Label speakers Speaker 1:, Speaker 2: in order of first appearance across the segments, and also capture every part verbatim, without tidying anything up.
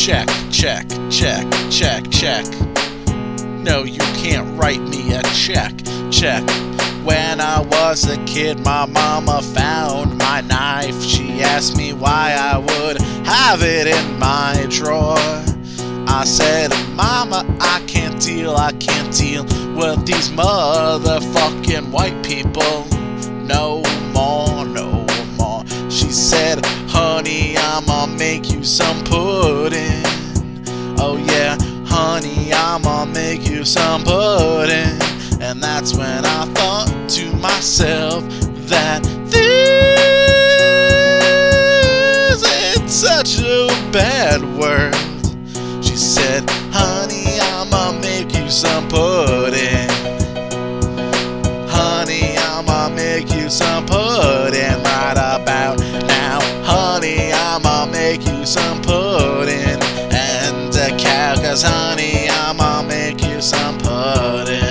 Speaker 1: check, check, check, check, check. No, you can't write me a check, check. When I was a kid, my mama found my knife. She asked me why I would have it in my drawer. I said, Mama, I can't deal, I can't deal with these motherfucking white people. No more, no more. She said, honey, I'ma make you some pudding. Oh yeah, honey, I'ma make you some pudding. And that's when I thought to myself that this ain't such a bad word. She said, honey, I'ma make you some pudding. Honey, I'ma make you some pudding right about now. Honey, I'ma make you some pudding and a cow, 'cause honey, I'ma make you some pudding.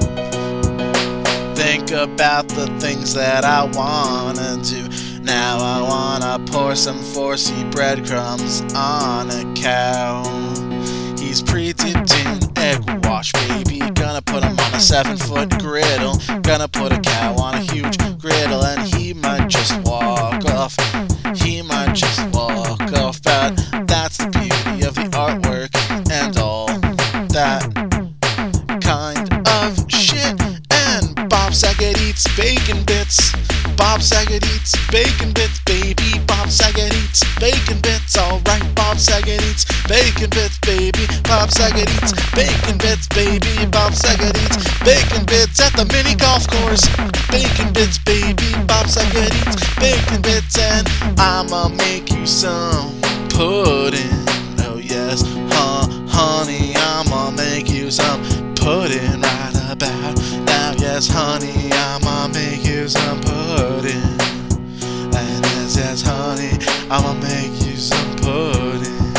Speaker 1: Think about the things that I wanna do. Now I wanna pour some four C breadcrumbs on a cow. He's pre-dipped in egg wash, baby. Gonna put him on a seven-foot griddle. Gonna put a cow on a huge griddle, and he might just walk off. He might just walk off. But that's the beauty of the artwork and all that kind of shit. And Bob Saget eats bacon bits. Bob Saget eats bacon bits, baby. Bob Saget eats bacon bits, alright. Bob Saget eats bacon bits, baby. Bob Saget eats bacon bits, baby. Bob Saget eats bacon bits at the mini golf course. Bacon bits, baby. Bob Saget eats bacon bits, and I'ma make you some pudding. Oh yes, huh, honey, I'ma make you some pudding right about now. Yes, honey, I'ma make you some pudding. And yes, yes, honey, I'ma make you some pudding.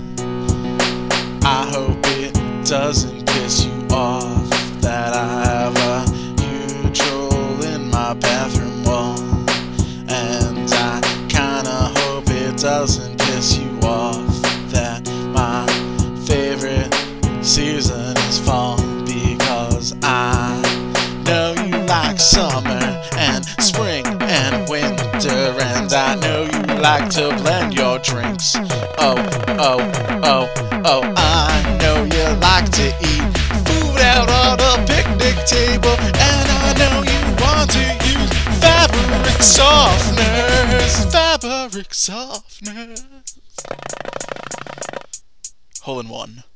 Speaker 1: I hope it doesn't piss you off that I have a huge hole in my bathroom wall. And I kinda hope it doesn't piss you off that my favorite season is fall, because I know you like summer and spring and winter, and I know you like to blend your drinks. Oh, oh, oh, oh, I know you like to eat food out on a picnic table, and I know you want to use fabric softeners, fabric softeners. Hole in one.